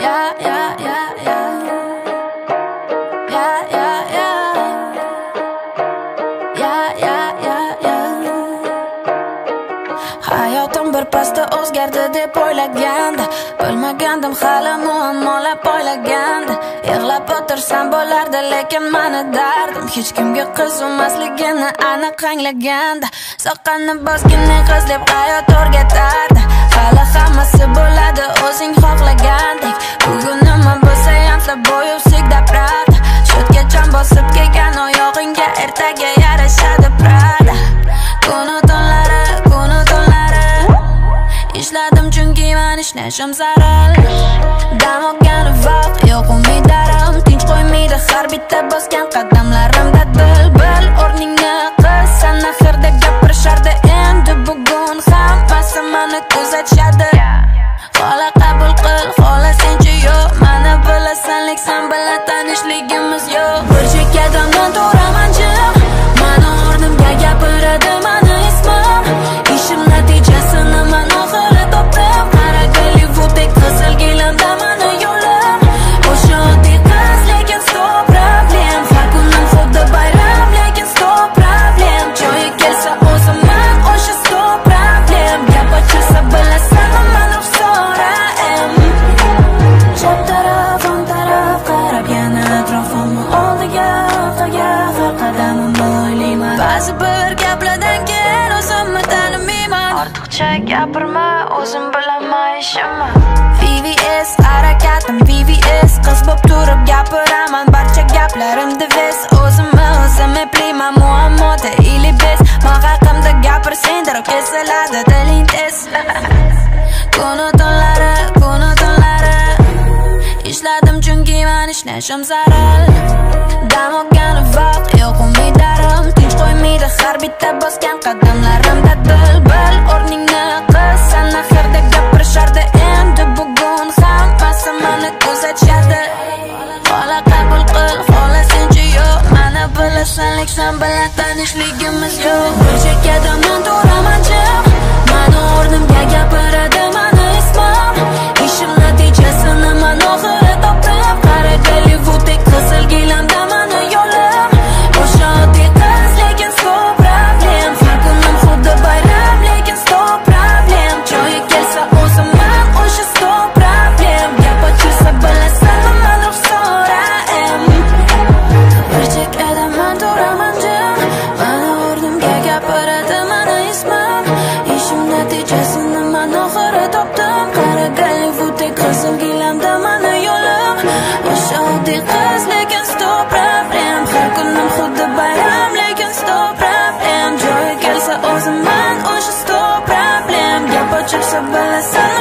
Hayotim bir pasda o'zgardi deb o'ylaganda, bilmagandim hali muammolar poylaganda. Yig'lab o'tirsam bo'lardi, lekin mani dardim hech kimga qiziqmasligini aniq anglaganda. Soqqanni bosgin qiz deb hayot o'rgatardi. Hali hammasi bo'ladi o'zing xohlagandek. Bugun nima bo'lsa ham bo'yib sigdaprada. Shutga jon bosib kelgan oyog'ingga ertaga yarashadi Prada. Kunu tunlari ishladim chunki men ishlashim zarur. Dam olgani vaqt yo'q umidarim, tinch qo'ymaydi har bitta bosgan qadamlarimda bil o'rningni qil. San axirda gapirishardi, endi bugun hammasi meni kuzatishadi. Xola qabul qil, xola senchi yo'q, meni bilasan, lek sen bilan tanishligimiz yo'q. Bir chekkadan turaman jim, meni o'rnimga gapiradi meni ismim. Ishim natijasini men oxiri topdim. Qara Gollivudek qizil gilamda meni yo'lim. O'sha oddiy qiz, lekin stop problem. Har kunim xuddi bayram, lekin stop problem. Joyi kelsa o'zimman, o'sha stop problem. Gap ochilsa bilasan, men ruxsoraim. Chap taraf, o'ng taraf qarab yana atrofimni oldiga, orqaga har qadamimni o'ylayman. Ba'zi bir gaplardan keyin o'zimni tanimayman. Ortiqcha gapirma, o'zim bilaman ishimni. VVS harakatim, VVS qiz bo'p turib gapiraman. Barcha gaplarim divis, o'zimni o'zim eplayman. Muammoda ili bez, men haqimda gapirsang darrov kesiladi diling tez. Kunu tunlari ishladim chunki men ishlashim zarur. Dam olgani vaqt yo'q umidarim, tinch qo'ymaydi har bitta bosgan qadamlarimda bil o'rningni qil. San axirda gapirishardi, endi bugun hammasi meni kuzatishadi. Xola qabul qil, xola senchi yo'q, meni bilasan, lek sen bilan tanishligimiz yo'q. Bir chekkadan men turaman jim, meni o'rnimga gapiradi meni ismim. Ishim natijasini men oxiri topdim. Qara Gollivudek qizil gilamda meni yo'lim. O'sha oddiy qiz, lekin stop problem. Har kunim xuddi bayram, lekin stop problem. Joyi kelsa o'zimman, o'sha stop problem. Gap ochilsa bilasan, men ruxsoraim. Bir chekkada men turaman jim, meni o'rnimga gapiradi meni ismim. Ishim natijasini men oxiri topdim. Qara Gollivudek qizil gilamda meni yo'lim. O'sha oddiy qiz, lekin stop problem. Har kunim xuddi bayram, lekin stop problem. Joyi kelsa o'zimman, o'sha stop problem. Gap ochilsa bilasan,